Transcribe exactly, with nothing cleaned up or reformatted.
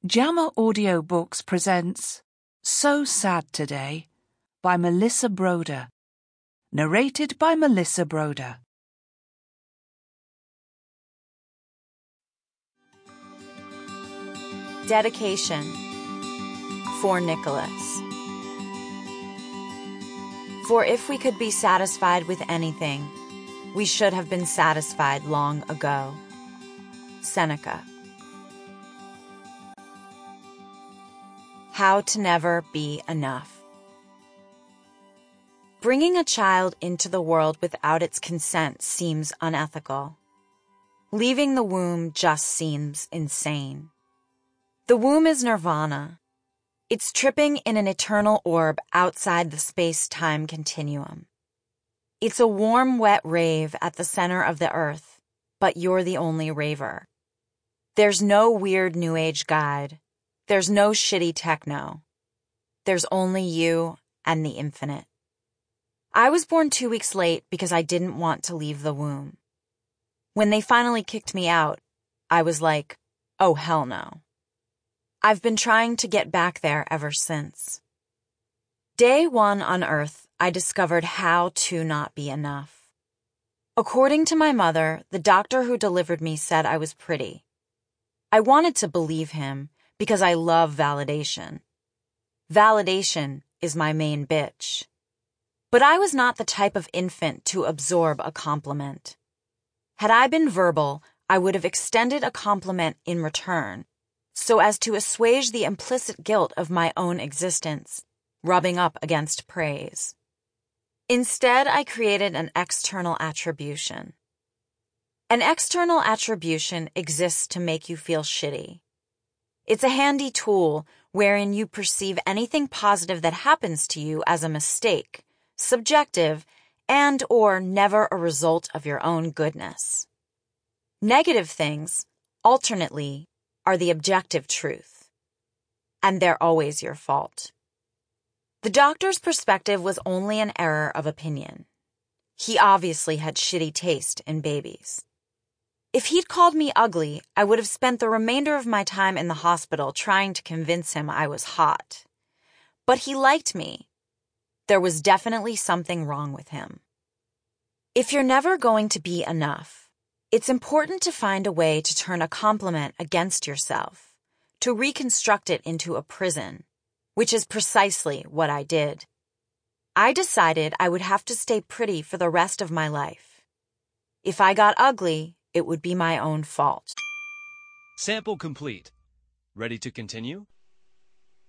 Jammer Audiobooks presents So Sad Today by Melissa Broder. Narrated by Melissa Broder. Dedication for Nicholas. For if we could be satisfied with anything, we should have been satisfied long ago. Seneca. How to never be enough. Bringing a child into the world without its consent seems unethical. Leaving the womb just seems insane. The womb is nirvana. It's tripping in an eternal orb outside the space-time continuum. It's a warm, wet rave at the center of the earth, but you're the only raver. There's no weird New Age guide. There's no shitty techno. There's only you and the infinite. I was born two weeks late because I didn't want to leave the womb. When they finally kicked me out, I was like, oh hell no. I've been trying to get back there ever since. Day one on Earth, I discovered how to not be enough. According to my mother, the doctor who delivered me said I was pretty. I wanted to believe him because I love validation. Validation is my main bitch. But I was not the type of infant to absorb a compliment. Had I been verbal, I would have extended a compliment in return, so as to assuage the implicit guilt of my own existence, rubbing up against praise. Instead, I created an external attribution. An external attribution exists to make you feel shitty. It's a handy tool wherein you perceive anything positive that happens to you as a mistake, subjective, and or never a result of your own goodness. Negative things, alternately, are the objective truth, and they're always your fault. The doctor's perspective was only an error of opinion. He obviously had shitty taste in babies. If he'd called me ugly, I would have spent the remainder of my time in the hospital trying to convince him I was hot. But he liked me. There was definitely something wrong with him. If you're never going to be enough, it's important to find a way to turn a compliment against yourself, to reconstruct it into a prison, which is precisely what I did. I decided I would have to stay pretty for the rest of my life. If I got ugly, it would be my own fault. Sample complete. Ready to continue?